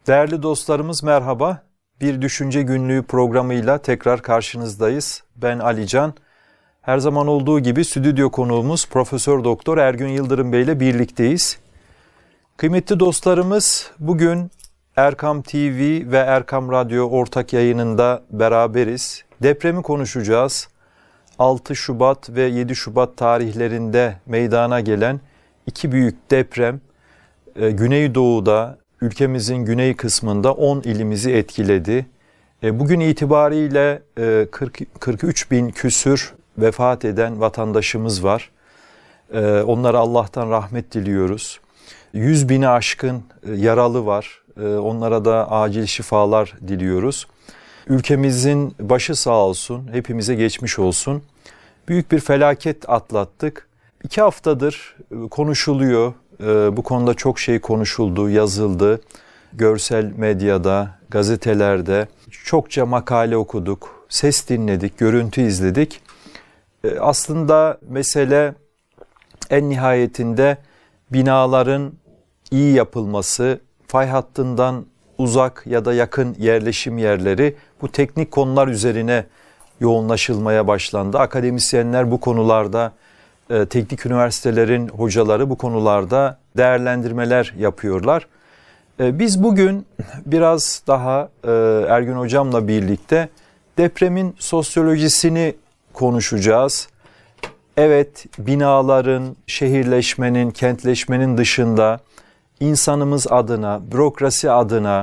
Değerli dostlarımız merhaba. Bir Düşünce Günlüğü programıyla tekrar karşınızdayız. Ben Ali Can. Her zaman olduğu gibi stüdyo konuğumuz Profesör Doktor Ergün Yıldırım Bey ile birlikteyiz. Kıymetli dostlarımız, bugün Erkam TV ve Erkam Radyo ortak yayınında beraberiz. Depremi konuşacağız. 6 Şubat ve 7 Şubat tarihlerinde meydana gelen iki büyük deprem Güneydoğu'da, ülkemizin güney kısmında 10 ilimizi etkiledi. Bugün itibariyle 43 bin küsür vefat eden vatandaşımız var. Onlara Allah'tan rahmet diliyoruz. 100 bini aşkın yaralı var. Onlara da acil şifalar diliyoruz. Ülkemizin başı sağ olsun, hepimize geçmiş olsun. Büyük bir felaket atlattık. 2 haftadır konuşuluyor. Bu konuda çok şey konuşuldu, yazıldı. Görsel medyada, gazetelerde çokça makale okuduk, ses dinledik, görüntü izledik. Aslında mesele en nihayetinde binaların iyi yapılması, fay hattından uzak ya da yakın yerleşim yerleri, bu teknik konular üzerine yoğunlaşılmaya başlandı. Akademisyenler bu konularda, teknik üniversitelerin hocaları bu konularda değerlendirmeler yapıyorlar. Biz bugün biraz daha Ergün Hocam'la birlikte depremin sosyolojisini konuşacağız. Evet, binaların, şehirleşmenin, kentleşmenin dışında insanımız adına, bürokrasi adına,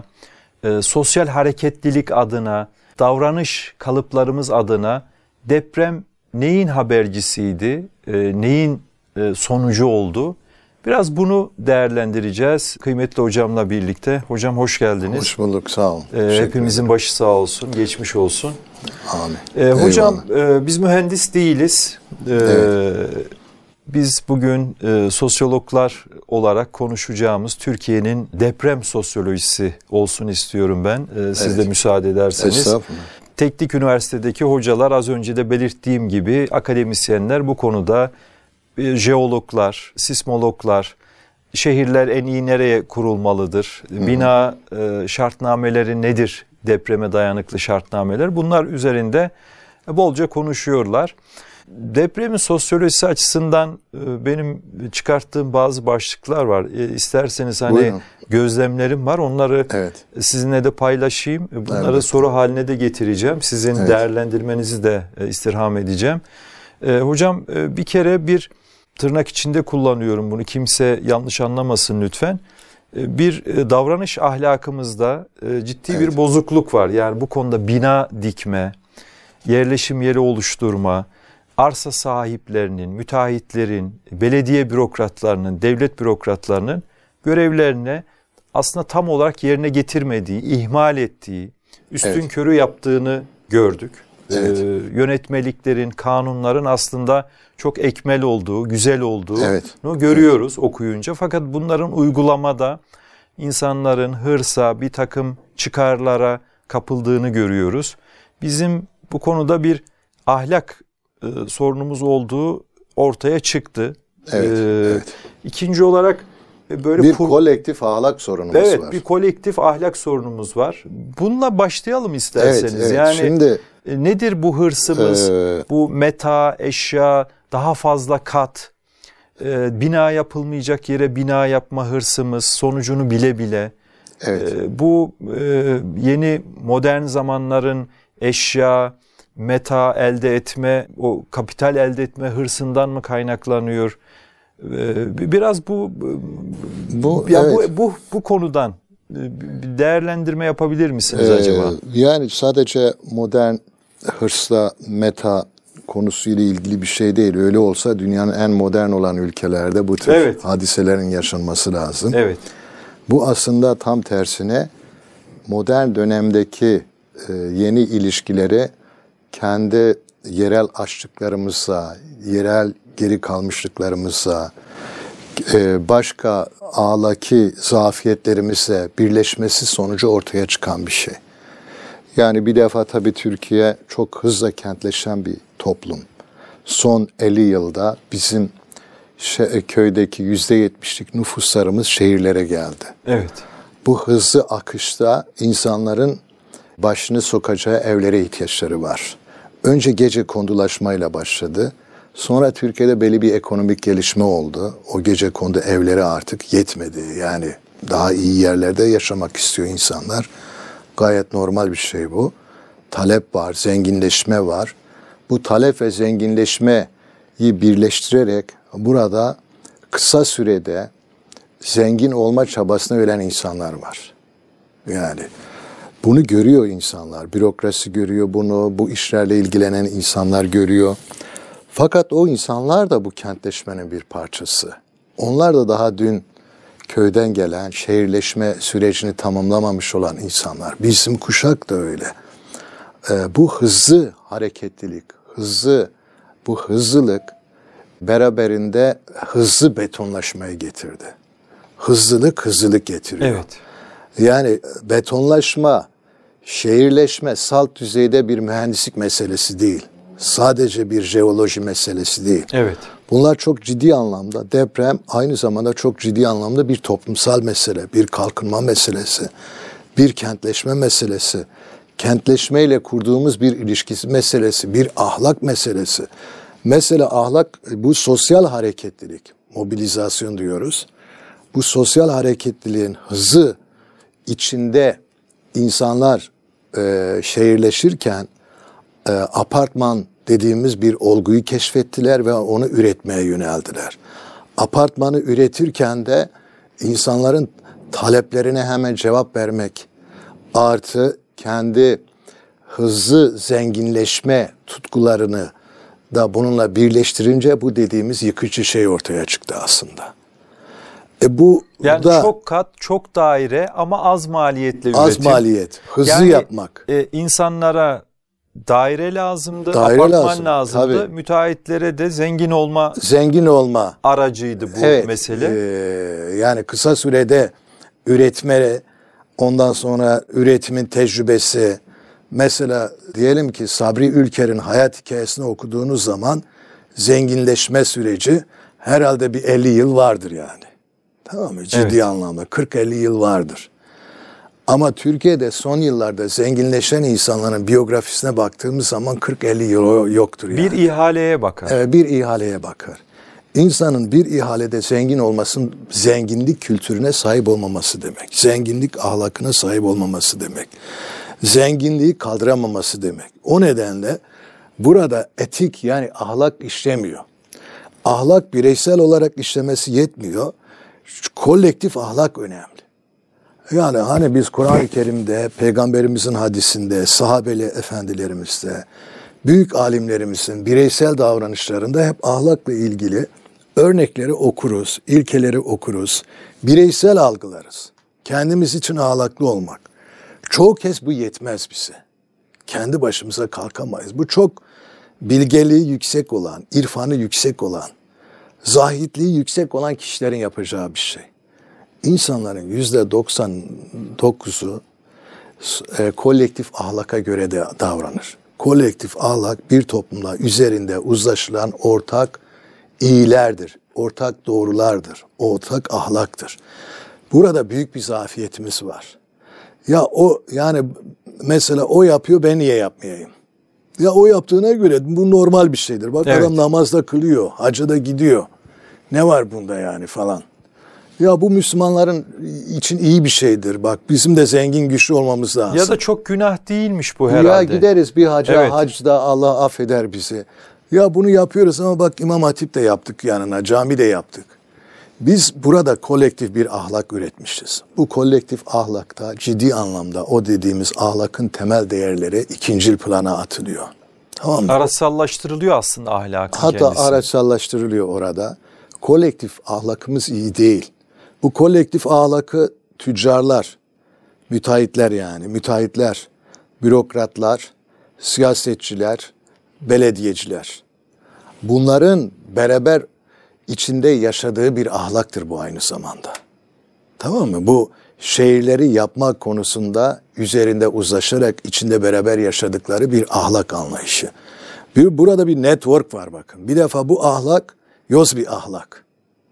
sosyal hareketlilik adına, davranış kalıplarımız adına deprem neyin habercisiydi, neyin sonucu oldu? Biraz bunu değerlendireceğiz kıymetli hocamla birlikte. Hocam hoş geldiniz. Hoş bulduk, sağ olun. Hepimizin başı sağ olsun, geçmiş olsun. Amin. Hocam biz mühendis değiliz. Evet. Biz bugün sosyologlar olarak konuşacağımız Türkiye'nin deprem sosyolojisi olsun istiyorum ben. Siz de müsaade ederseniz. Estağfurullah. Teknik üniversitedeki hocalar, az önce de belirttiğim gibi akademisyenler bu konuda, jeologlar, sismologlar, şehirler en iyi nereye kurulmalıdır, bina şartnameleri nedir, depreme dayanıklı şartnameler, bunlar üzerinde bolca konuşuyorlar. Depremin sosyolojisi açısından benim çıkarttığım bazı başlıklar var. İsterseniz Buyurun. Gözlemlerim var. Onları sizinle de paylaşayım. Bunları soru haline de getireceğim. Sizin değerlendirmenizi de istirham edeceğim. Hocam bir kere bir tırnak içinde kullanıyorum bunu. Kimse yanlış anlamasın lütfen. Bir davranış ahlakımızda ciddi bir bozukluk var. Yani bu konuda bina dikme, yerleşim yeri oluşturma, arsa sahiplerinin, müteahhitlerin, belediye bürokratlarının, devlet bürokratlarının görevlerini aslında tam olarak yerine getirmediği, ihmal ettiği, üstünkörü yaptığını gördük. Yönetmeliklerin, kanunların aslında çok ekmel olduğu, güzel olduğunu görüyoruz okuyunca. Fakat bunların uygulamada insanların hırsa, bir takım çıkarlara kapıldığını görüyoruz. Bizim bu konuda bir ahlak sorunumuz olduğu ortaya çıktı. İkinci olarak böyle kolektif ahlak sorunumuz var. Evet, bir kolektif ahlak sorunumuz var. Bununla başlayalım isterseniz. Yani şimdi nedir bu hırsımız? Bu meta, eşya, daha fazla kat, bina yapılmayacak yere bina yapma hırsımız, sonucunu bile bile. Bu yeni modern zamanların eşya, meta elde etme, o kapital elde etme hırsından mı kaynaklanıyor? Biraz bu konudan bir değerlendirme yapabilir misiniz acaba? Yani sadece modern hırsla meta konusuyla ilgili bir şey değil. Öyle olsa dünyanın en modern olan ülkelerde bu tür hadiselerin yaşanması lazım. Bu aslında tam tersine modern dönemdeki yeni ilişkileri kendi yerel açlıklarımızla, yerel geri kalmışlıklarımızla, başka ahlaki zafiyetlerimizle birleşmesi sonucu ortaya çıkan bir şey. Yani bir defa tabii Türkiye çok hızla kentleşen bir toplum. Son 50 yılda bizim köydeki %70'lik nüfuslarımız şehirlere geldi. Bu hızlı akışta insanların başını sokacağı evlere ihtiyaçları var. Önce gecekondulaşmayla başladı. Sonra Türkiye'de belli bir ekonomik gelişme oldu. O gecekondu evleri artık yetmedi. Yani daha iyi yerlerde yaşamak istiyor insanlar. Gayet normal bir şey bu. Talep var, zenginleşme var. Bu talep ve zenginleşmeyi birleştirerek burada kısa sürede zengin olma çabasına ölen insanlar var. Yani bunu görüyor insanlar. Bürokrasi görüyor bunu, bu işlerle ilgilenen insanlar görüyor. Fakat o insanlar da bu kentleşmenin bir parçası. Onlar da daha dün köyden gelen, şehirleşme sürecini tamamlamamış olan insanlar. Bizim kuşak da öyle. Bu hızlı hareketlilik, bu hızlılık beraberinde hızlı betonlaşmayı getirdi. Hızlılık getiriyor. Evet. Yani betonlaşma, şehirleşme salt düzeyde bir mühendislik meselesi değil. Sadece bir jeoloji meselesi değil. Evet. Bunlar çok ciddi anlamda, deprem aynı zamanda çok ciddi anlamda bir toplumsal mesele, bir kalkınma meselesi, bir kentleşme meselesi, kentleşmeyle kurduğumuz bir ilişkisi meselesi, bir ahlak meselesi. Mesela ahlak, bu sosyal hareketlilik, mobilizasyon diyoruz. Bu sosyal hareketliliğin hızı içinde insanlar şehirleşirken apartman dediğimiz bir olguyu keşfettiler ve onu üretmeye yöneldiler. Apartmanı üretirken de insanların taleplerine hemen cevap vermek artı kendi hızlı zenginleşme tutkularını da bununla birleştirince bu dediğimiz yıkıcı şey ortaya çıktı aslında. Bu yani da çok kat, çok daire ama az maliyetle üretim. Az maliyet, hızlı yani, yapmak. İnsanlara daire lazımdı, daire apartman lazımdı. Tabii. Müteahhitlere de zengin olma aracıydı bu mesele. Yani kısa sürede üretme, ondan sonra üretimin tecrübesi. Mesela diyelim ki Sabri Ülker'in hayat hikayesini okuduğunuz zaman zenginleşme süreci herhalde bir 50 yıl vardır yani. Tamam mı? Ciddi anlamda 40-50 yıl vardır. Ama Türkiye'de son yıllarda zenginleşen insanların biyografisine baktığımız zaman 40-50 yıl yoktur yani. Bir ihaleye bakar. Evet, bir ihaleye bakar. İnsanın bir ihalede zengin olmasının zenginlik kültürüne sahip olmaması demek. Zenginlik ahlakına sahip olmaması demek. Zenginliği kaldıramaması demek. O nedenle burada etik yani ahlak işlemiyor. Ahlak bireysel olarak işlemesi yetmiyor. Kolektif ahlak önemli. Yani hani biz Kur'an-ı Kerim'de, Peygamberimizin hadisinde, sahabeli efendilerimizde, büyük alimlerimizin bireysel davranışlarında hep ahlakla ilgili örnekleri okuruz, ilkeleri okuruz, bireysel algılarız. Kendimiz için ahlaklı olmak. Çoğu kez bu yetmez bize. Kendi başımıza kalkamayız. Bu çok bilgeliği yüksek olan, irfanı yüksek olan, zahitliği yüksek olan kişilerin yapacağı bir şey. İnsanların %99'u kolektif ahlaka göre de davranır. Kolektif ahlak bir toplumda üzerinde uzlaşılan ortak iyilerdir, ortak doğrulardır, ortak ahlaktır. Burada büyük bir zafiyetimiz var. Ya o yani mesela o yapıyor, ben niye yapmayayım? Ya o yaptığına göre bu normal bir şeydir. Bak evet. Adam namazda kılıyor, hacca da gidiyor. Ne var bunda yani falan. Ya bu Müslümanların için iyi bir şeydir. Bak bizim de zengin güçlü olmamız lazım. Ya da çok günah değilmiş bu herhalde. Ya gideriz bir hacca, evet. Hacda Allah affeder bizi. Ya bunu yapıyoruz ama bak İmam Hatip de yaptık yanına, cami de yaptık. Biz burada kolektif bir ahlak üretmişiz. Bu kolektif ahlakta ciddi anlamda o dediğimiz ahlakın temel değerleri ikincil plana atılıyor. Tamam mı? Araçsallaştırılıyor aslında ahlakın kendisi. Hatta araçsallaştırılıyor orada. Kolektif ahlakımız iyi değil. Bu kolektif ahlakı tüccarlar, müteahhitler, bürokratlar, siyasetçiler, belediyeciler. Bunların beraber içinde yaşadığı bir ahlaktır bu aynı zamanda. Tamam mı? Bu şehirleri yapmak konusunda üzerinde uzlaşarak içinde beraber yaşadıkları bir ahlak anlayışı. Burada bir network var bakın. Bir defa bu ahlak yoz bir ahlak.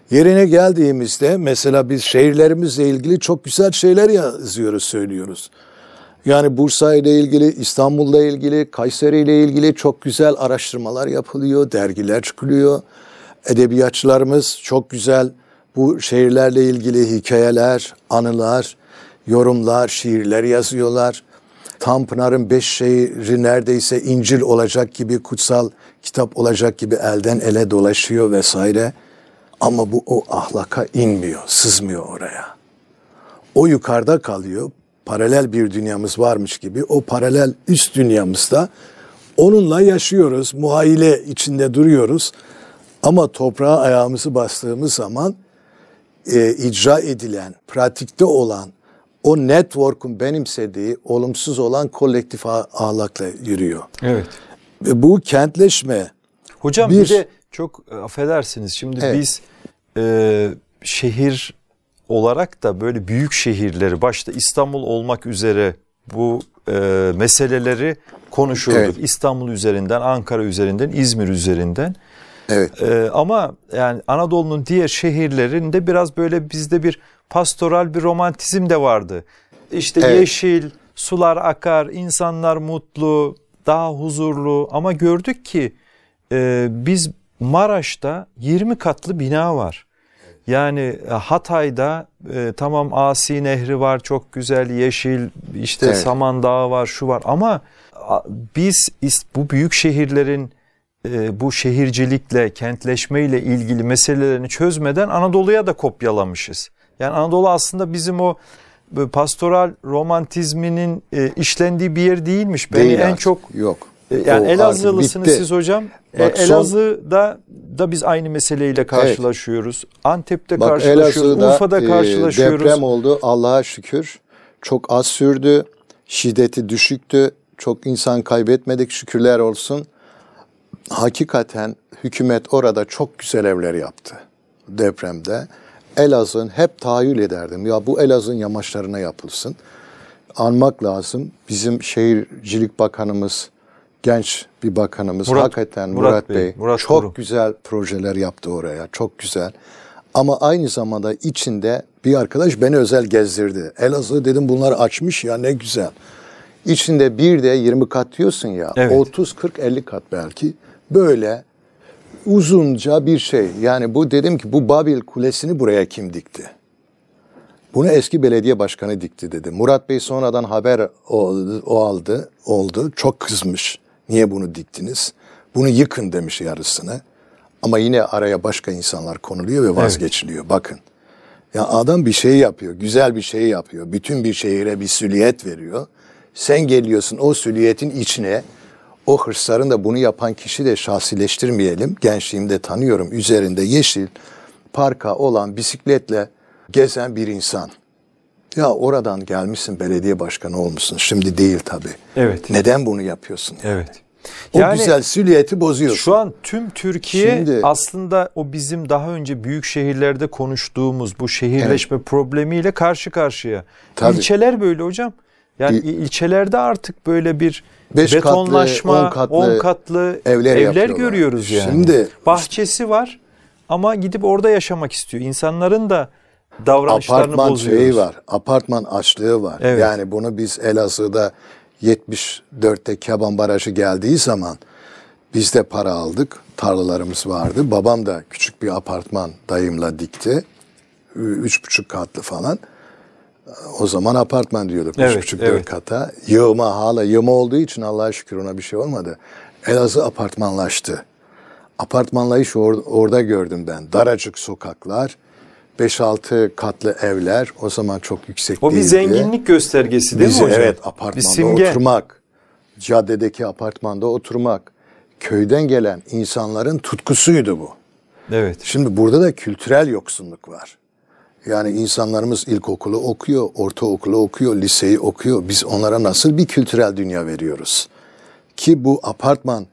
Yerine geldiğimizde mesela biz şehirlerimizle ilgili çok güzel şeyler yazıyoruz, söylüyoruz. Yani Bursa ile ilgili, İstanbul'la ilgili, Kayseri ile ilgili çok güzel araştırmalar yapılıyor, dergiler çıkılıyor. Edebiyatçılarımız çok güzel bu şehirlerle ilgili hikayeler, anılar, yorumlar, şiirler yazıyorlar. Tanpınar'ın 5 şehri neredeyse İncil olacak gibi, kutsal kitap olacak gibi elden ele dolaşıyor vesaire. Ama bu o ahlaka inmiyor, sızmıyor oraya. O yukarıda kalıyor. Paralel bir dünyamız varmış gibi. O paralel üst dünyamızda onunla yaşıyoruz. Muhayyile içinde duruyoruz. Ama toprağa ayağımızı bastığımız zaman icra edilen, pratikte olan o network'un benimsediği olumsuz olan kolektif ahlakla yürüyor. Evet. Ve bu kentleşme. Hocam bir de çok affedersiniz. Şimdi biz şehir olarak da böyle büyük şehirleri, başta İstanbul olmak üzere bu meseleleri konuşuyorduk. Evet. İstanbul üzerinden, Ankara üzerinden, İzmir üzerinden. Evet. Ama yani Anadolu'nun diğer şehirlerinde biraz böyle bizde bir pastoral bir romantizm de vardı. İşte yeşil, sular akar, insanlar mutlu, daha huzurlu. Ama gördük ki biz Maraş'ta 20 katlı bina var. Yani Hatay'da tamam Asi Nehri var, çok güzel, yeşil, işte Samandağ var, şu var. Ama biz bu büyük şehirlerin bu şehircilikle, kentleşmeyle ilgili meselelerini çözmeden Anadolu'ya da kopyalamışız. Yani Anadolu aslında bizim o pastoral romantizminin işlendiği bir yer değilmiş. Beni en çok yok. Yani Elazığlısınız siz hocam. Elazığ'da da biz aynı meseleyle karşılaşıyoruz. Evet. Antep'te karşılaşıyoruz. Urfa'da karşılaşıyoruz. Deprem oldu. Allah'a şükür. Çok az sürdü. Şiddeti düşüktü. Çok insan kaybetmedik. Şükürler olsun. Hakikaten hükümet orada çok güzel evler yaptı depremde. Elazığ'ın hep tahayyül ederdim. Ya bu Elazığ'ın yamaçlarına yapılsın. Anmak lazım. Bizim Şehircilik Bakanımız, genç bir bakanımız, hakikaten Murat Bey çok güzel projeler yaptı oraya. Çok güzel. Ama aynı zamanda içinde bir arkadaş beni özel gezdirdi. Elazığ dedim, bunlar açmış ya, ne güzel. İçinde bir de 20 kat diyorsun ya. Evet. 30, 40, 50 kat belki. Böyle uzunca bir şey. Yani bu, dedim ki bu Babil Kulesi'ni buraya kim dikti? Bunu eski belediye başkanı dikti dedi. Murat Bey sonradan haber oldu. Çok kızmış. Niye bunu diktiniz? Bunu yıkın demiş yarısını. Ama yine araya başka insanlar konuluyor ve vazgeçiliyor. Evet. Bakın. Ya adam bir şey yapıyor. Güzel bir şey yapıyor. Bütün bir şehire bir süliyet veriyor. Sen geliyorsun o sülliyetin içine. O hırsların da bunu yapan kişi de şahsileştirmeyelim. Gençliğimde tanıyorum. Üzerinde yeşil parka olan bisikletle gezen bir insan. Ya oradan gelmişsin, belediye başkanı olmuşsun. Şimdi değil tabii. Evet. Neden bunu yapıyorsun? Evet. O güzel süliyeti bozuyorsun. Şu an tüm Türkiye aslında o bizim daha önce büyük şehirlerde konuştuğumuz bu şehirleşme problemiyle karşı karşıya. Tabii. İlçeler böyle hocam. Yani ilçelerde artık böyle bir betonlaşma, 10 katlı evler görüyoruz yani. Şimdi bahçesi var ama gidip orada yaşamak istiyor. İnsanların da davranışlarını bozuyoruz. Apartman açlığı var. Evet. Yani bunu biz Elazığ'da 74'te Keban Barajı geldiği zaman biz de para aldık. Tarlalarımız vardı. Babam da küçük bir apartman dayımla dikti. 3,5 katlı falan. O zaman apartman diyorduk. 3,5-4 kata. Yığma olduğu için Allah'a şükür ona bir şey olmadı. Elazığ apartmanlaştı. Apartmanlayış orada gördüm ben. Daracık sokaklar, 5-6 katlı evler. O zaman çok yüksek değildi. O bir zenginlik göstergesi değil mi hocam? Evet, apartmanda oturmak. Caddedeki apartmanda oturmak. Köyden gelen insanların tutkusuydu bu. Evet. Şimdi burada da kültürel yoksunluk var. Yani insanlarımız ilkokulu okuyor, ortaokulu okuyor, liseyi okuyor. Biz onlara nasıl bir kültürel dünya veriyoruz? Ki bu apartman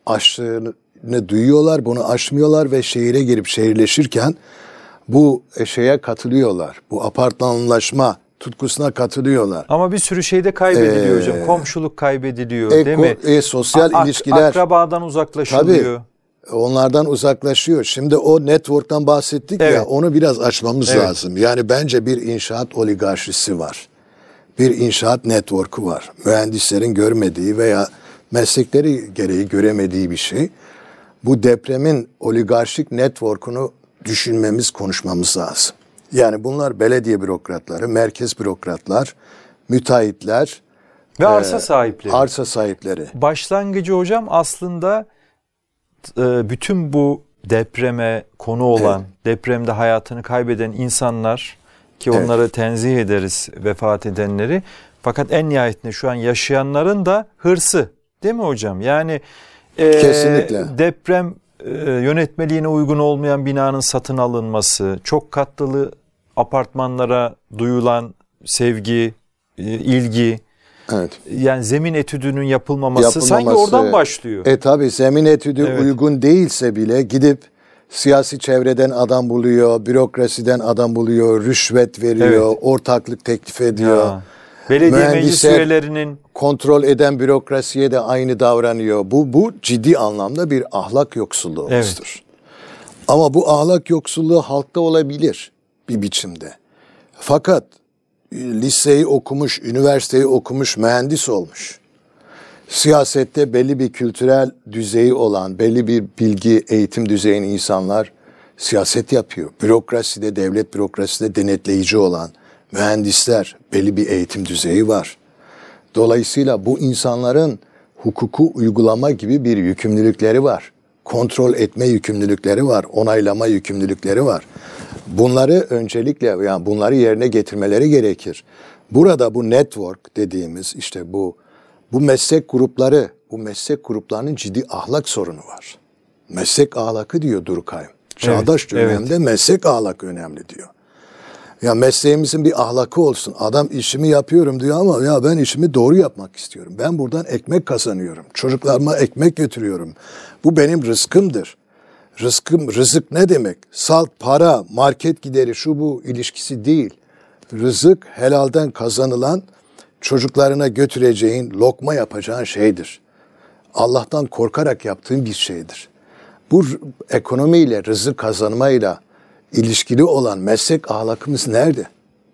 açlığını duyuyorlar, bunu aşmıyorlar ve şehire girip şehirleşirken bu şeye katılıyorlar. Bu apartmanlaşma tutkusuna katılıyorlar. Ama bir sürü şey de kaybediliyor hocam. Komşuluk kaybediliyor değil mi? Sosyal ilişkiler. Akrabadan uzaklaşılıyor. Tabii. onlardan uzaklaşıyor. Şimdi o network'tan bahsettik ya, onu biraz açmamız lazım. Yani bence bir inşaat oligarşisi var. Bir inşaat network'u var. Mühendislerin görmediği veya meslekleri gereği göremediği bir şey. Bu depremin oligarşik network'unu düşünmemiz, konuşmamız lazım. Yani bunlar belediye bürokratları, merkez bürokratlar, müteahhitler ve arsa sahipleri. Arsa sahipleri. Başlangıcı hocam aslında bütün bu depreme konu olan, depremde hayatını kaybeden insanlar ki onları tenzih ederiz, vefat edenleri. Fakat en nihayetinde şu an yaşayanların da hırsı, değil mi hocam? Yani kesinlikle. Deprem yönetmeliğine uygun olmayan binanın satın alınması, çok katlı apartmanlara duyulan sevgi, ilgi, yani zemin etüdünün yapılmaması sanki oradan başlıyor. Tabii zemin etüdü uygun değilse bile gidip siyasi çevreden adam buluyor, bürokrasiden adam buluyor, rüşvet veriyor, ortaklık teklif ediyor. Belediye meclis üyelerinin kontrol eden bürokrasiye de aynı davranıyor. Bu ciddi anlamda bir ahlak yoksulluğumuzdur. Ama bu ahlak yoksulluğu halkta olabilir bir biçimde. Fakat liseyi okumuş, üniversiteyi okumuş, mühendis olmuş, siyasette belli bir kültürel düzeyi olan, belli bir bilgi, eğitim düzeyinin insanlar siyaset yapıyor. Bürokraside, devlet bürokraside denetleyici olan mühendisler, belli bir eğitim düzeyi var. Dolayısıyla bu insanların hukuku uygulama gibi bir yükümlülükleri var. Kontrol etme yükümlülükleri var, onaylama yükümlülükleri var. Bunları öncelikle, yani bunları yerine getirmeleri gerekir. Burada bu network dediğimiz işte bu meslek grupları, bu meslek gruplarının ciddi ahlak sorunu var. Meslek ahlakı diyor Durkheim. Çağdaş dönemde meslek ahlakı önemli diyor. Ya mesleğimizin bir ahlakı olsun. Adam işimi yapıyorum diyor ama ya ben işimi doğru yapmak istiyorum. Ben buradan ekmek kazanıyorum. Çocuklarıma ekmek götürüyorum. Bu benim rızkımdır. Rızık ne demek? Salt, para, market gideri, şu bu ilişkisi değil. Rızık helalden kazanılan, çocuklarına götüreceğin, lokma yapacağın şeydir. Allah'tan korkarak yaptığın bir şeydir. Bu ekonomiyle, rızık kazanmayla ilişkili olan meslek ahlakımız nerede?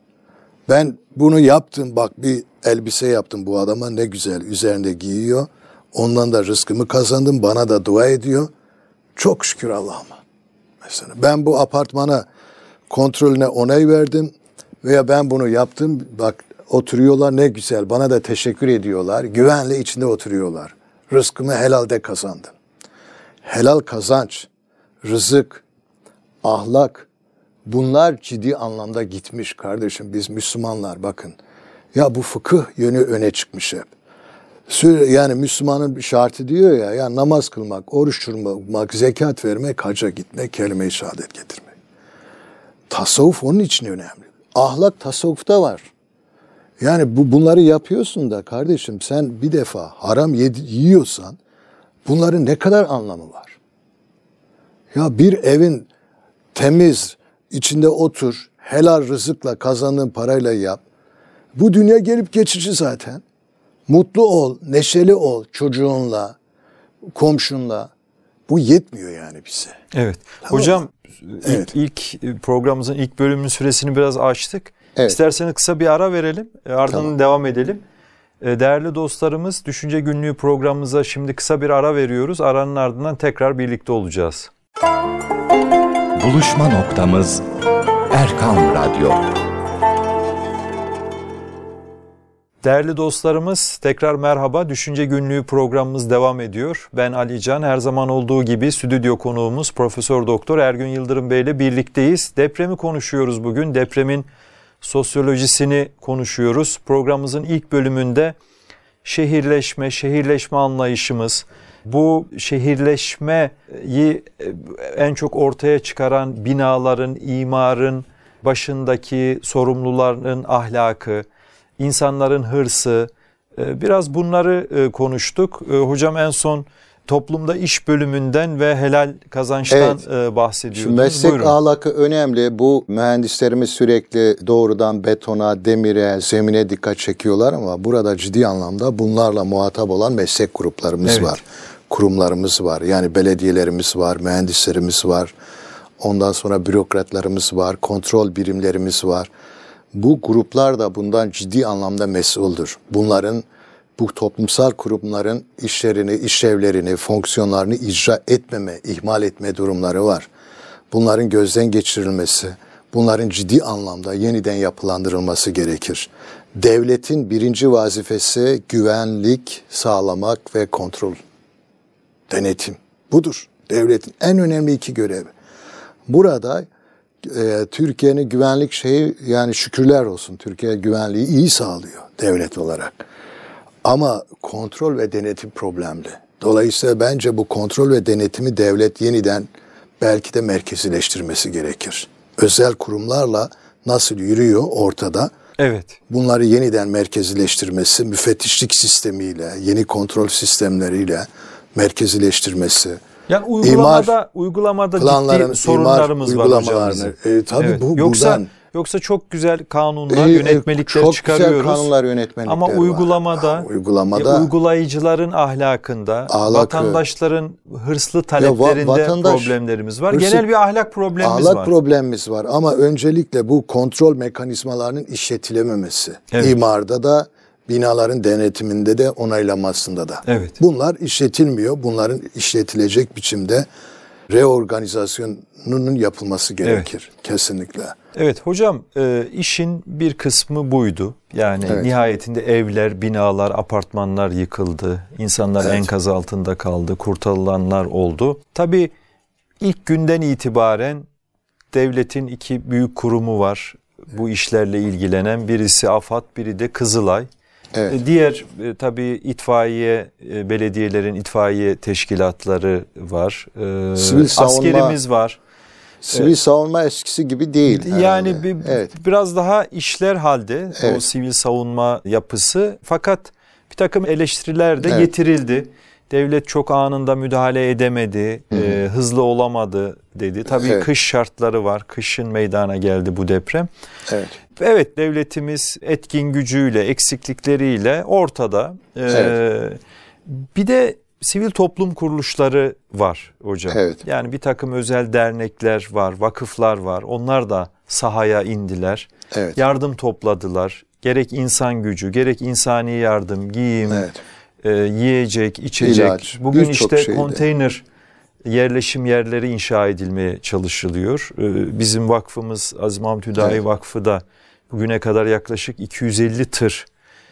Ben bunu yaptım, bak bir elbise yaptım bu adama, ne güzel üzerinde giyiyor. Ondan da rızkımı kazandım, bana da dua ediyor. Çok şükür Allah'ıma. Mesela ben bu apartmana kontrolüne onay verdim veya ben bunu yaptım, bak oturuyorlar ne güzel, bana da teşekkür ediyorlar. Güvenle içinde oturuyorlar. Rızkımı helalde kazandım. Helal kazanç, rızık, ahlak, bunlar ciddi anlamda gitmiş kardeşim. Biz Müslümanlar bakın. Ya bu fıkıh yönü öne çıkmış hep. Yani Müslümanın bir şartı diyor ya namaz kılmak, oruç tutmak, zekat vermek, hacca gitmek, kelime-i şehadet getirmek. Tasavvuf onun için önemli. Ahlak tasavvufta var. Yani bunları yapıyorsun da kardeşim sen bir defa haram yiyorsan bunların ne kadar anlamı var? Ya bir evin temiz, içinde otur, helal rızıkla kazandığın parayla yap. Bu dünya gelip geçici zaten. Mutlu ol, neşeli ol çocuğunla, komşunla. Bu yetmiyor yani bize. Evet. Tamam. Hocam ilk programımızın ilk bölümünün süresini biraz açtık. Evet. İsterseniz kısa bir ara verelim. Ardından devam edelim. Değerli dostlarımız, Düşünce Günlüğü programımıza şimdi kısa bir ara veriyoruz. Aranın ardından tekrar birlikte olacağız. Buluşma noktamız Erkam Radyo. Değerli dostlarımız, tekrar merhaba. Düşünce Günlüğü programımız devam ediyor. Ben Ali Can, her zaman olduğu gibi stüdyo konuğumuz Profesör Doktor Ergün Yıldırım Bey ile birlikteyiz. Depremi konuşuyoruz bugün. Depremin sosyolojisini konuşuyoruz. Programımızın ilk bölümünde şehirleşme anlayışımız, bu şehirleşmeyi en çok ortaya çıkaran binaların, imarın başındaki sorumluların ahlakı, İnsanların hırsı, biraz bunları konuştuk. Hocam en son toplumda iş bölümünden ve helal kazançtan bahsediyordunuz. Şu meslek ahlakı önemli. Bu mühendislerimiz sürekli doğrudan betona, demire, zemine dikkat çekiyorlar ama burada ciddi anlamda bunlarla muhatap olan meslek gruplarımız var. kurumlarımız var. Yani belediyelerimiz var, mühendislerimiz var. Ondan sonra bürokratlarımız var, kontrol birimlerimiz var. Bu gruplar da bundan ciddi anlamda mesuldür. Bu toplumsal kurumların işlevlerini, fonksiyonlarını icra etmeme, ihmal etme durumları var. Bunların gözden geçirilmesi, bunların ciddi anlamda yeniden yapılandırılması gerekir. Devletin birinci vazifesi güvenlik sağlamak ve kontrol, denetim. Budur devletin en önemli iki görevi. Burada Türkiye'nin güvenlik yani şükürler olsun Türkiye güvenliği iyi sağlıyor devlet olarak. Ama kontrol ve denetim problemli. Dolayısıyla bence bu kontrol ve denetimi devlet yeniden belki de merkezileştirmesi gerekir. Özel kurumlarla nasıl yürüyor ortada? Evet. Bunları yeniden merkezileştirmesi, müfettişlik sistemiyle, yeni kontrol sistemleriyle merkezileştirmesi. Yani uygulamada ciddi sorunlarımız var hocam. Tabii evet. Yoksa çok güzel kanunlar, yönetmelikler çok çıkarıyoruz. Çok güzel kanunlar, yönetmelikler ama uygulamada uygulayıcıların ahlakında, vatandaşların hırslı taleplerinde problemlerimiz var. Genel bir ahlak problemimiz var. Ahlak problemimiz var ama öncelikle bu kontrol mekanizmalarının işletilememesi. Evet. İmarda da, binaların denetiminde de, onaylanmasında da. Evet. Bunlar işletilmiyor. Bunların işletilecek biçimde reorganizasyonunun yapılması gerekir. Evet. Kesinlikle. Evet hocam, işin bir kısmı buydu. Yani nihayetinde evler, binalar, apartmanlar yıkıldı. İnsanlar enkaz altında kaldı. Kurtarılanlar oldu. Tabii ilk günden itibaren devletin iki büyük kurumu var. Bu işlerle ilgilenen, birisi AFAD, biri de Kızılay. Evet. Diğer tabii itfaiye, belediyelerin itfaiye teşkilatları var. Askerimiz var. Sivil savunma eskisi gibi değil. Yani biraz daha işler halde o sivil savunma yapısı. Fakat bir takım eleştiriler de getirildi. Devlet çok anında müdahale edemedi, hızlı olamadı dedi. Tabii kış şartları var. Kışın meydana geldi bu deprem. Evet, devletimiz etkin gücüyle, eksiklikleriyle ortada. Bir de sivil toplum kuruluşları var hocam. Yani bir takım özel dernekler var, vakıflar var. Onlar da sahaya indiler. Yardım topladılar. Gerek insan gücü, gerek insani yardım, giyim, yiyecek, içecek. İlaç, bugün işte konteyner yerleşim yerleri inşa edilmeye çalışılıyor. Bizim vakfımız Aziz Mahmut Hüdayi Vakfı da bugüne kadar yaklaşık 250 tır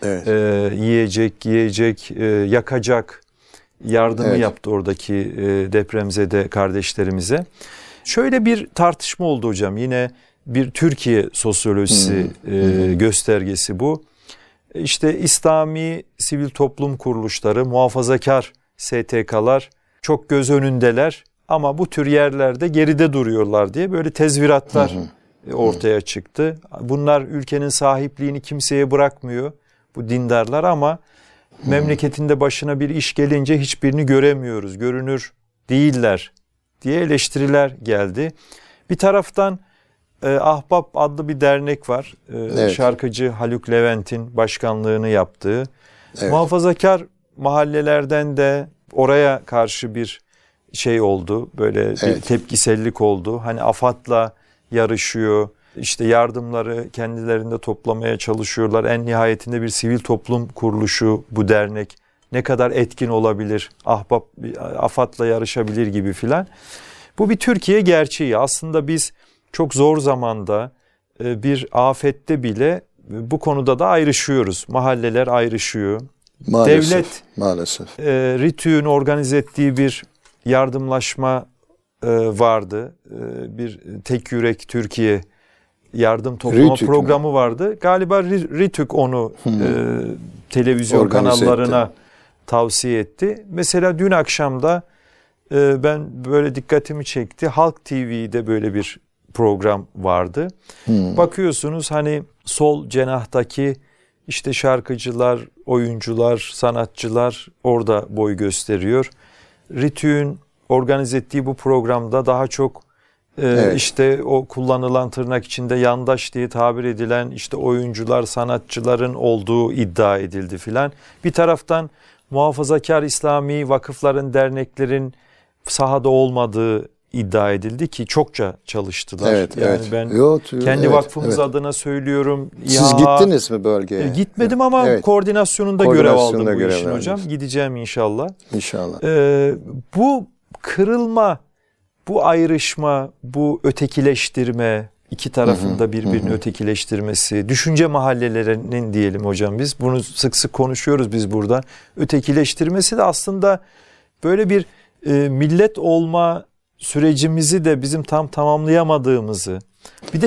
yiyecek, yakacak yardımı yaptı oradaki depremzede kardeşlerimize. Şöyle bir tartışma oldu hocam. Yine bir Türkiye sosyolojisi göstergesi bu. İşte İslami sivil toplum kuruluşları, muhafazakar STK'lar çok göz önündeler ama bu tür yerlerde geride duruyorlar diye böyle tezviratlar ortaya çıktı. Bunlar ülkenin sahipliğini kimseye bırakmıyor bu dindarlar ama memleketinde başına bir iş gelince hiçbirini göremiyoruz, görünür değiller diye eleştiriler geldi. Bir taraftan Ahbap adlı bir dernek var. Şarkıcı Haluk Levent'in başkanlığını yaptığı. Muhafazakar mahallelerden de oraya karşı bir şey oldu. Böyle bir tepkisellik oldu. Hani AFAD'la yarışıyor. İşte yardımları kendilerinde toplamaya çalışıyorlar. En nihayetinde bir sivil toplum kuruluşu bu dernek. Ne kadar etkin olabilir? Ahbap AFAD'la yarışabilir gibi filan. Bu bir Türkiye gerçeği. Aslında biz çok zor zamanda bir afette bile bu konuda da ayrışıyoruz. Mahalleler ayrışıyor. Devlet RİTÜ'nün organize ettiği bir yardımlaşma vardı. Bir tek yürek Türkiye yardım toplama programı vardı. Galiba RİTÜK onu televizyon kanallarına tavsiye etti. Mesela dün akşam da ben böyle dikkatimi çekti. Halk TV'de böyle bir program vardı. Bakıyorsunuz hani sol cenahtaki işte şarkıcılar, oyuncular, sanatçılar orada boy gösteriyor. RİTÜ'nün organize ettiği bu programda daha çok işte o kullanılan tırnak içinde yandaş diye tabir edilen işte oyuncular, sanatçıların olduğu iddia edildi filan. Bir taraftan muhafazakar İslami vakıfların, derneklerin sahada olmadığı iddia edildi ki çokça çalıştılar. Evet, yani evet. ben kendi vakfımız adına söylüyorum. Siz gittiniz mi bölgeye? Gitmedim ama koordinasyonunda görev aldım bu işin hocam. Gideceğim inşallah. İnşallah. Bu kırılma, bu ayrışma, bu ötekileştirme, iki tarafında birbirini ötekileştirmesi, düşünce mahallelerinin diyelim hocam biz. Bunu sık sık konuşuyoruz biz burada. Ötekileştirmesi de aslında böyle bir millet olma sürecimizi de bizim tam tamamlayamadığımızı, bir de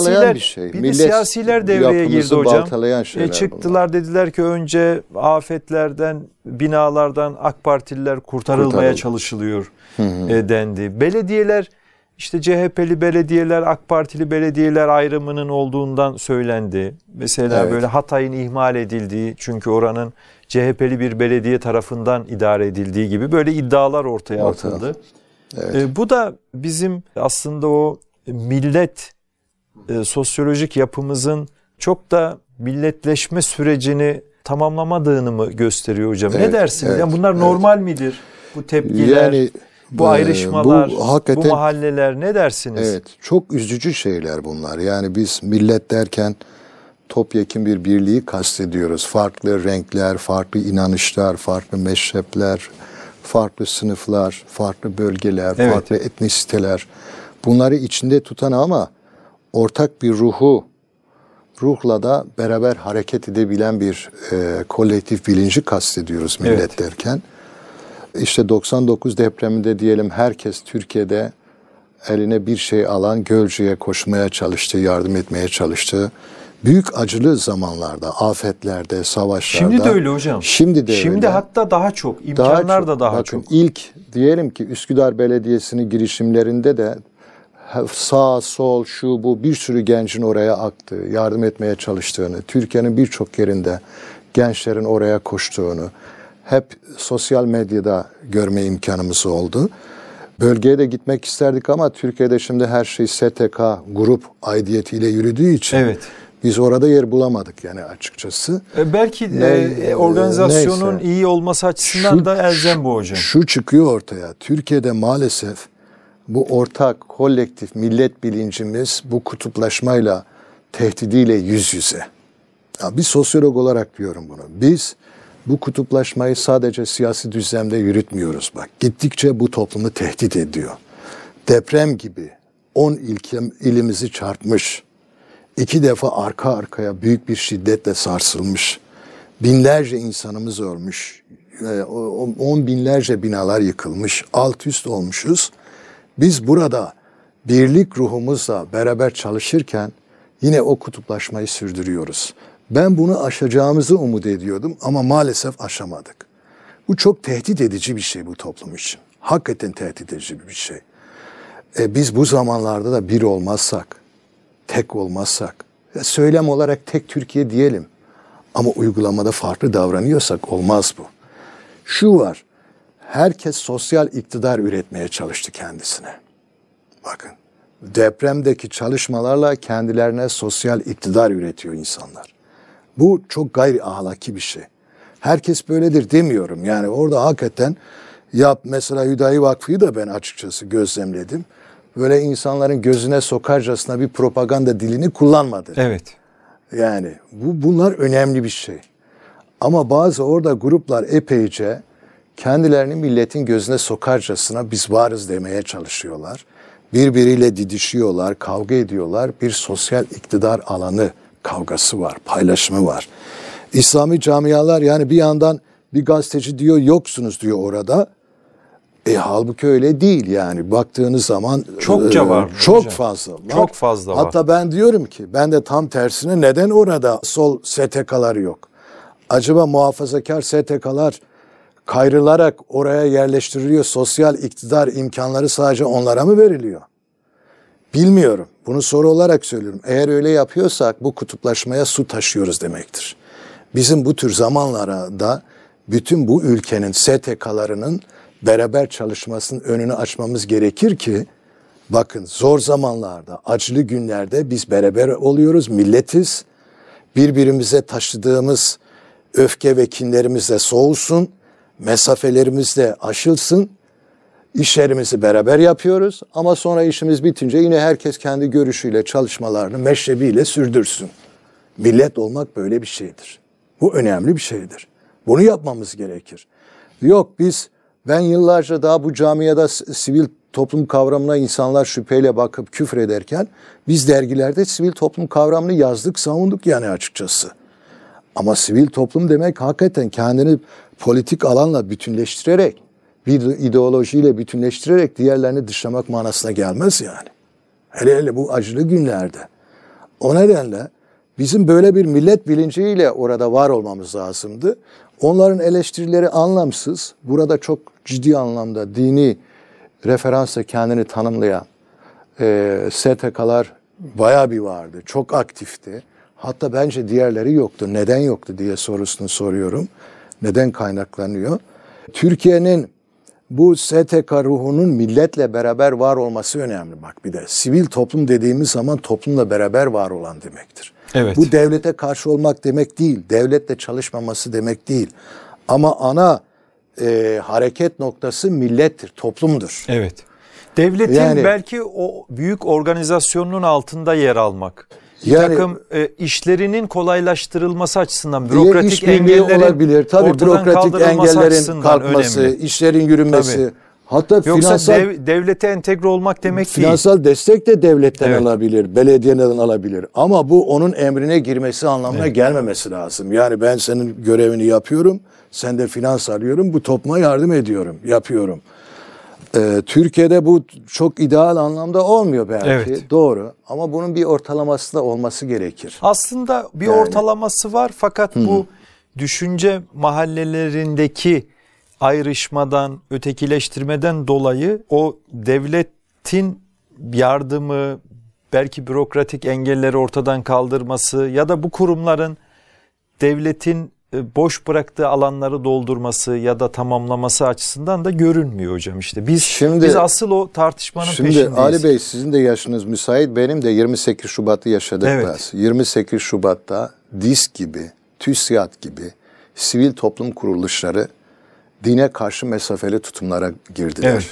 siyasiler devreye girdi hocam. Çıktılar bunlar. Dediler ki önce afetlerden, binalardan AK Partililer kurtarılmaya çalışılıyor dendi. Belediyeler, işte CHP'li belediyeler, AK Partili belediyeler ayrımının olduğundan söylendi. Mesela böyle Hatay'ın ihmal edildiği, çünkü oranın CHP'li bir belediye tarafından idare edildiği gibi böyle iddialar ortaya atıldı. Evet. Bu da bizim aslında o millet sosyolojik yapımızın çok da milletleşme sürecini tamamlamadığını mı gösteriyor hocam? Ne dersiniz? Evet, yani bunlar normal midir? Bu tepkiler, bu ayrışmalar, bu mahalleler, ne dersiniz? Evet, çok üzücü şeyler bunlar. Yani biz millet derken topyekun bir birliği kastediyoruz. Farklı renkler, farklı inanışlar, farklı meşrepler, farklı sınıflar, farklı bölgeler, farklı etnisiteler. Bunları içinde tutan ama ortak bir ruhla da beraber hareket edebilen bir kolektif bilinci kastediyoruz millet derken. İşte 99 depreminde diyelim herkes Türkiye'de eline bir şey alan Gölcük'e koşmaya çalıştı, yardım etmeye çalıştı. Büyük acılı zamanlarda, afetlerde, savaşlarda. Şimdi de öyle hocam. Şimdi hatta daha çok, imkanlar da daha çok. İlk diyelim ki Üsküdar Belediyesi'nin girişimlerinde de sağ, sol, şu, bu bir sürü gencin oraya aktığı, yardım etmeye çalıştığını, Türkiye'nin birçok yerinde gençlerin oraya koştuğunu hep sosyal medyada görme imkanımız oldu. Bölgeye de gitmek isterdik ama Türkiye'de şimdi her şey STK, grup aidiyetiyle yürüdüğü için biz orada yer bulamadık yani açıkçası. Belki organizasyonun iyi olması açısından da elzem bu hocam. Şu çıkıyor ortaya, Türkiye'de maalesef bu ortak, kolektif millet bilincimiz bu kutuplaşmayla, tehdidiyle yüz yüze. Ya bir sosyolog olarak diyorum bunu. Biz bu kutuplaşmayı sadece siyasi düzlemde yürütmüyoruz bak. Gittikçe bu toplumu tehdit ediyor. Deprem gibi 10 ilimizi çarpmış. 2 defa arka arkaya büyük bir şiddetle sarsılmış. Binlerce insanımız ölmüş. 10 binlerce binalar yıkılmış. Alt üst olmuşuz. Biz burada birlik ruhumuzla beraber çalışırken yine o kutuplaşmayı sürdürüyoruz. Ben bunu aşacağımızı umut ediyordum ama maalesef aşamadık. Bu çok tehdit edici bir şey bu toplum için. Hakikaten tehdit edici bir şey. Biz bu zamanlarda da bir olmazsak, tek olmazsak, söylem olarak tek Türkiye diyelim ama uygulamada farklı davranıyorsak olmaz bu. Şu var, herkes sosyal iktidar üretmeye çalıştı kendisine. Bakın, depremdeki çalışmalarla kendilerine sosyal iktidar üretiyor insanlar. Bu çok gayri ahlaki bir şey. Herkes böyledir demiyorum. Yani orada hakikaten mesela Hüdayi Vakfı'yı da ben açıkçası gözlemledim. Böyle insanların gözüne sokarcasına bir propaganda dilini kullanmadı. Evet. Yani bunlar önemli bir şey. Ama bazı orada gruplar epeyce kendilerini milletin gözüne sokarcasına biz varız demeye çalışıyorlar. Birbiriyle didişiyorlar, kavga ediyorlar. Bir sosyal iktidar alanı kavgası var, paylaşımı var. İslami camialar yani bir yandan bir gazeteci diyor yoksunuz diyor orada. Halbuki öyle değil yani baktığınız zaman çokça var. Çok hocam. Fazla var. Çok fazla var. Hatta ben diyorum ki ben de tam tersine neden orada sol STK'lar yok? Acaba muhafazakar STK'lar kayrılarak oraya yerleştiriliyor, sosyal iktidar imkanları sadece onlara mı veriliyor? Bilmiyorum. Bunu soru olarak söylüyorum. Eğer öyle yapıyorsak bu kutuplaşmaya su taşıyoruz demektir. Bizim bu tür zamanlarda bütün bu ülkenin STK'larının beraber çalışmasının önünü açmamız gerekir ki bakın zor zamanlarda, acılı günlerde biz beraber oluyoruz, milletiz. Birbirimize taşıdığımız öfke ve kinlerimiz de soğusun. Mesafelerimiz de aşılsın. İşlerimizi beraber yapıyoruz ama sonra işimiz bitince yine herkes kendi görüşüyle, çalışmalarını meşrebiyle sürdürsün. Millet olmak böyle bir şeydir. Bu önemli bir şeydir. Bunu yapmamız gerekir. Yok ben yıllarca daha bu camiada sivil toplum kavramına insanlar şüpheyle bakıp küfür ederken biz dergilerde sivil toplum kavramını yazdık, savunduk yani açıkçası. Ama sivil toplum demek hakikaten kendini politik alanla bütünleştirerek, bir ideolojiyle bütünleştirerek diğerlerini dışlamak manasına gelmez yani. Hele bu acılı günlerde. O nedenle bizim böyle bir millet bilinciyle orada var olmamız lazımdı. Onların eleştirileri anlamsız. Burada çok ciddi anlamda dini referansla kendini tanımlayan STK'lar bayağı bir vardı. Çok aktifti. Hatta bence diğerleri yoktu. Neden yoktu diye sorusunu soruyorum. Neden kaynaklanıyor? Türkiye'nin bu STK ruhunun milletle beraber var olması önemli. Bak bir de sivil toplum dediğimiz zaman toplumla beraber var olan demektir. Evet. Bu devlete karşı olmak demek değil. Devletle çalışmaması demek değil. Ama ana hareket noktası millettir, toplumdur. Evet. Devletin belki o büyük organizasyonun altında yer almak. Bir takım işlerinin kolaylaştırılması açısından bürokratik engellerin olabilir. Tabii bürokratik engellerin kalkması, önemli. İşlerin yürümesi. Tabii. Hatta yoksa devlete entegre olmak demek finansal destek de devletten alabilir, belediyeden alabilir. Ama bu onun emrine girmesi anlamına gelmemesi lazım. Yani ben senin görevini yapıyorum, sen de finans alıyorum, bu topluma yardım ediyorum, yapıyorum. Türkiye'de bu çok ideal anlamda olmuyor belki, doğru. Ama bunun bir ortalaması da olması gerekir. Aslında bir ortalaması var fakat bu düşünce mahallelerindeki ayrışmadan, ötekileştirmeden dolayı o devletin yardımı, belki bürokratik engelleri ortadan kaldırması ya da bu kurumların devletin boş bıraktığı alanları doldurması ya da tamamlaması açısından da görünmüyor hocam işte. Biz asıl o tartışmanın peşindeyiz. Şimdi Ali Bey sizin de yaşınız müsait, benim de 28 Şubat'ı yaşadık biraz. 28 Şubat'ta DİSK gibi, TÜSİAD gibi sivil toplum kuruluşları dine karşı mesafeli tutumlara girdiler. Evet.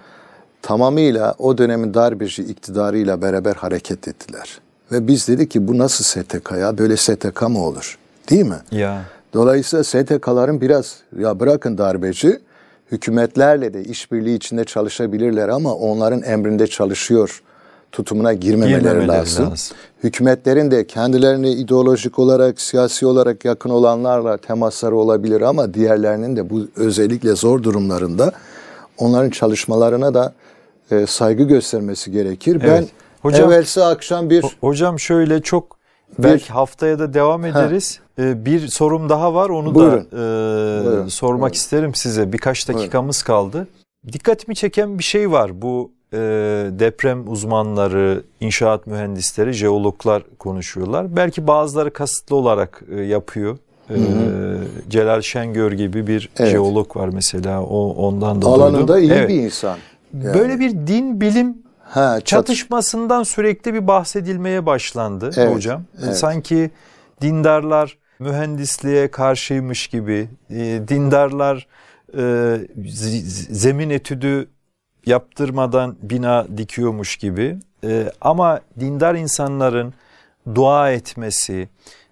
Tamamıyla o dönemin darbeci iktidarıyla beraber hareket ettiler. Ve biz dedik ki bu nasıl STK ya? Böyle STK mı olur? Değil mi? Ya. Dolayısıyla STK'ların biraz bırakın darbeci, hükümetlerle de işbirliği içinde çalışabilirler ama onların emrinde çalışıyor tutumuna girmemeleri lazım. Hükümetlerin de kendilerine ideolojik olarak, siyasi olarak yakın olanlarla temasları olabilir ama diğerlerinin de bu özellikle zor durumlarında onların çalışmalarına da saygı göstermesi gerekir. Evet. Ben hocam, evvelsi akşam Hocam şöyle belki haftaya da devam ederiz. Bir sorum daha var, onu da sormak isterim size. Birkaç dakikamız kaldı. Dikkatimi çeken bir şey var. Bu deprem uzmanları, inşaat mühendisleri, jeologlar konuşuyorlar. Belki bazıları kasıtlı olarak yapıyor. Celal Şengör gibi bir jeolog var mesela. Ondan da alanında iyi bir insan. Yani. Böyle bir din bilim çatışmasından sürekli bir bahsedilmeye başlandı hocam. Evet. Sanki dindarlar mühendisliğe karşıymış gibi, dindarlar zemin etüdü yaptırmadan bina dikiyormuş gibi. Ama dindar insanların dua etmesi,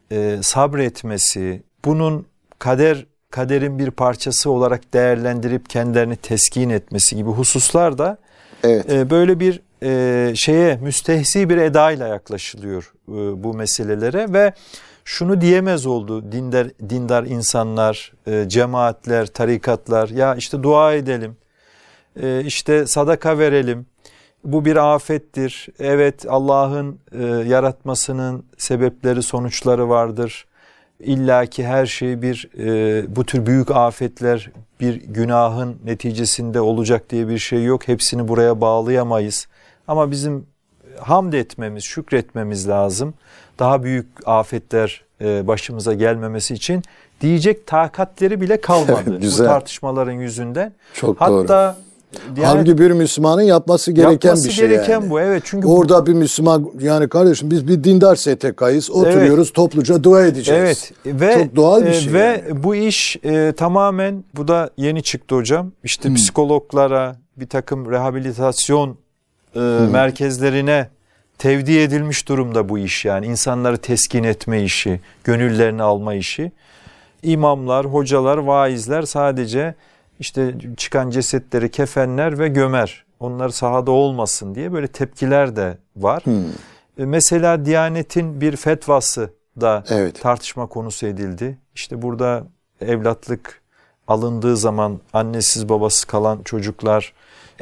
sabretmesi, bunun kaderin bir parçası olarak değerlendirip kendilerini teskin etmesi gibi hususlar da böyle bir müstehzi bir edayla yaklaşılıyor bu meselelere ve şunu diyemez oldu dindar insanlar, cemaatler, tarikatlar, ya işte dua edelim, işte sadaka verelim, bu bir afettir. Evet, Allah'ın yaratmasının sebepleri, sonuçları vardır. İlla ki her şey bu tür büyük afetler bir günahın neticesinde olacak diye bir şey yok. Hepsini buraya bağlayamayız. Ama bizim hamd etmemiz, şükretmemiz lazım. Daha büyük afetler başımıza gelmemesi için diyecek takatleri bile kalmadı bu tartışmaların yüzünden. Çok Hatta Halbuki bir Müslümanın yapması gereken bir şey yani. Bu, evet. Çünkü orada bir Müslüman, yani kardeşim biz bir dindar STK'yız, oturuyoruz, evet, topluca dua edeceğiz. Evet. Ve çok doğal bir şey. Ve yani bu iş tamamen, bu da yeni çıktı hocam. İşte psikologlara, bir takım rehabilitasyon merkezlerine tevdi edilmiş durumda bu iş, yani insanları teskin etme işi, gönüllerini alma işi. İmamlar, hocalar, vaizler sadece işte çıkan cesetleri kefenler ve gömer. Onlar sahada olmasın diye böyle tepkiler de var. Mesela Diyanet'in bir fetvası da tartışma konusu edildi. İşte burada evlatlık alındığı zaman annesiz babasız kalan çocuklar,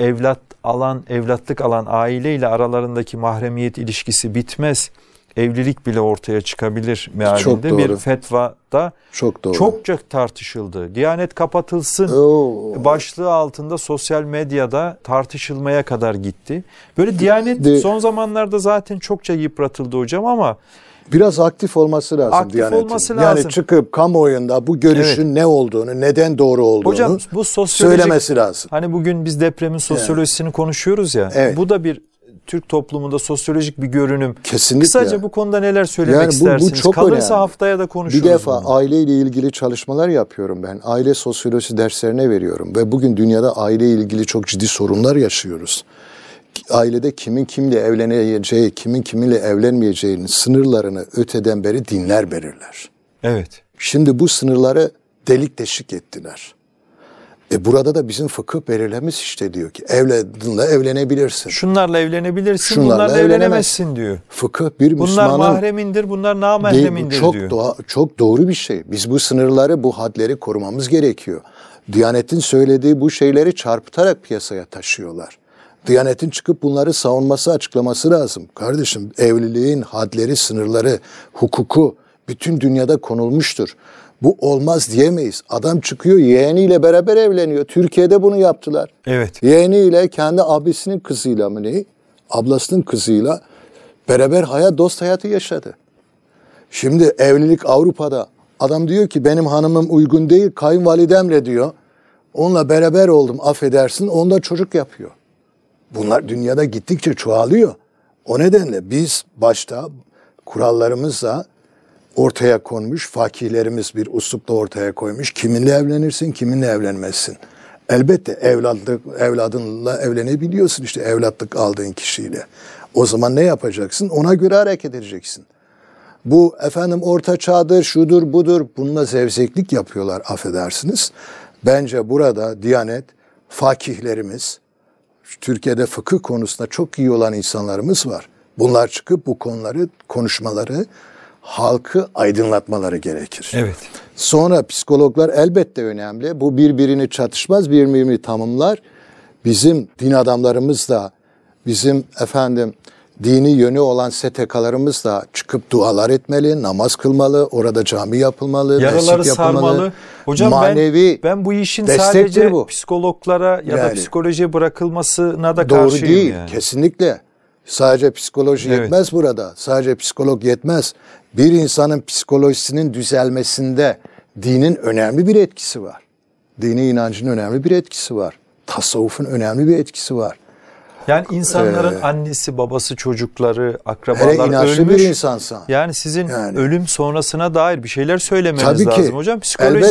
evlatlık alan aileyle aralarındaki mahremiyet ilişkisi bitmez, evlilik bile ortaya çıkabilir mealinde bir fetvada çokça tartışıldı. Diyanet kapatılsın başlığı altında sosyal medyada tartışılmaya kadar gitti. Böyle Diyanet son zamanlarda zaten çokça yıpratıldı hocam, ama biraz aktif olması lazım Diyanet'in. Yani çıkıp kamuoyunda bu görüşün ne olduğunu, neden doğru olduğunu hocam, bu söylemesi lazım. Hani bugün biz depremin sosyolojisini konuşuyoruz ya. Evet. Bu da bir Türk toplumunda sosyolojik bir görünüm. Kesinlikle. Kısaca bu konuda neler söylemek istersiniz? Bu çok kalırsa önemli. Haftaya da konuşuruz. Bir defa aileyle ilgili çalışmalar yapıyorum ben. Aile sosyolojisi derslerine veriyorum ve bugün dünyada aileyle ilgili çok ciddi sorunlar yaşıyoruz. Ailede kimin kimle evleneceği, kimin kiminle evlenmeyeceğinin sınırlarını öteden beri dinler belirler. Evet. Şimdi bu sınırları delik deşik ettiler. Burada da bizim fıkıh belirlemiş işte, diyor ki evladınla evlenebilirsin. Şunlarla evlenebilirsin, bunlarla evlenemezsin diyor. Fıkıh bir Müslümanın... Bunlar mahremindir, bunlar namahremindir diyor. Çok doğru bir şey. Biz bu sınırları, bu hadleri korumamız gerekiyor. Diyanet'in söylediği bu şeyleri çarpıtarak piyasaya taşıyorlar. Diyanet'in çıkıp bunları savunması, açıklaması lazım. Kardeşim, evliliğin hadleri, sınırları, hukuku bütün dünyada konulmuştur. Bu olmaz diyemeyiz. Adam çıkıyor yeğeniyle beraber evleniyor. Türkiye'de bunu yaptılar. Evet. Yeğeniyle kendi abisinin kızıyla mı ne? Ablasının kızıyla beraber dost hayatı yaşadı. Şimdi evlilik Avrupa'da. Adam diyor ki benim hanımım uygun değil, kayınvalidemle diyor. Onunla beraber oldum, affedersin, onda çocuk yapıyor. Bunlar dünyada gittikçe çoğalıyor. O nedenle biz başta kurallarımızla ortaya konmuş, fakihlerimiz bir uslupla ortaya koymuş. Kiminle evlenirsin, kiminle evlenmezsin. Elbette evladınla evlenebiliyorsun işte, evlatlık aldığın kişiyle. O zaman ne yapacaksın? Ona göre hareket edeceksin. Bu orta çağdır, şudur budur, bununla zevzeklik yapıyorlar, affedersiniz. Bence burada Diyanet, fakihlerimiz, Türkiye'de fıkıh konusunda çok iyi olan insanlarımız var. Bunlar çıkıp bu konuları, konuşmaları, halkı aydınlatmaları gerekir. Evet. Sonra psikologlar elbette önemli. Bu birbirini çatışmaz, birbirini tamamlar. Bizim din adamlarımız da, bizim dini yönü olan STK'larımız da çıkıp dualar etmeli, namaz kılmalı, orada cami yapılmalı, yaraları sarmalı. Hocam manevi ben bu işin sadece bu. Psikologlara ya da psikolojiye bırakılmasına da doğru karşıyım. Doğru değil, yani. Kesinlikle. Sadece psikoloji yetmez burada. Sadece psikolog yetmez. Bir insanın psikolojisinin düzelmesinde dinin önemli bir etkisi var. Dini inancın önemli bir etkisi var. Tasavvufun önemli bir etkisi var. Yani insanların annesi, babası, çocukları, akrabalar ölmüş. Bir insansan. Yani sizin ölüm sonrasına dair bir şeyler söylemeniz lazım hocam.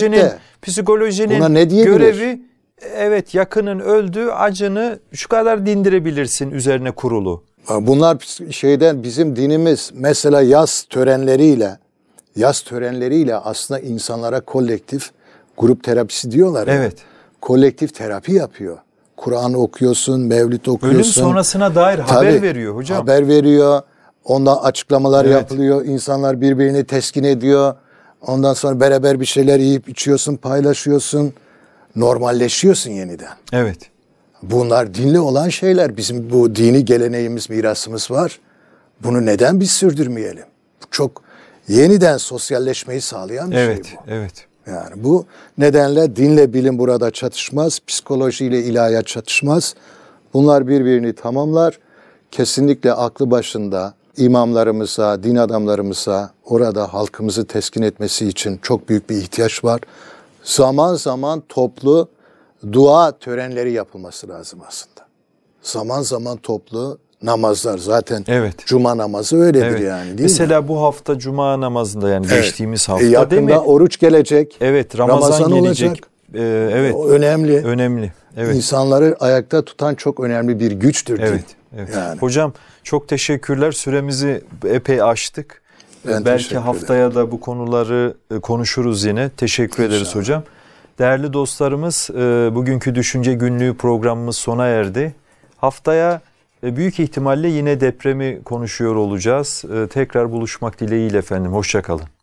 Psikolojinin görevi, yakının öldü, acını şu kadar dindirebilirsin üzerine kurulu. Bunlar bizim dinimiz mesela yaz törenleriyle aslında insanlara kolektif grup terapisi diyorlar. Evet. Kolektif terapi yapıyor. Kur'an okuyorsun, Mevlid okuyorsun. Ölüm sonrasına dair haber veriyor hocam. Haber veriyor. Ondan açıklamalar yapılıyor. İnsanlar birbirini teskin ediyor. Ondan sonra beraber bir şeyler yiyip içiyorsun, paylaşıyorsun. Normalleşiyorsun yeniden. Evet. Bunlar dinle olan şeyler. Bizim bu dini geleneğimiz, mirasımız var. Bunu neden biz sürdürmeyelim? Çok yeniden sosyalleşmeyi sağlayan bir şey bu. Evet. Yani bu nedenle dinle bilim burada çatışmaz, psikolojiyle ilahiyat çatışmaz. Bunlar birbirini tamamlar. Kesinlikle aklı başında imamlarımıza, din adamlarımıza orada halkımızı teskin etmesi için çok büyük bir ihtiyaç var. Zaman zaman toplu dua törenleri yapılması lazım aslında. Zaman zaman toplu namazlar zaten cuma namazı öyledir yani değil Mesela mi? bu hafta cuma namazında yani geçtiğimiz hafta yakında değil mi? Oruç gelecek. Evet, Ramazan gelecek. Olacak. Evet. O önemli. Önemli. Evet. İnsanları ayakta tutan çok önemli bir güçtür. Evet. Yani. Hocam çok teşekkürler. Süremizi epey aştık. Belki haftaya da bu konuları konuşuruz yine. Teşekkür ederiz hocam. Değerli dostlarımız, bugünkü Düşünce Günlüğü programımız sona erdi. Haftaya büyük ihtimalle yine depremi konuşuyor olacağız. Tekrar buluşmak dileğiyle efendim. Hoşça kalın.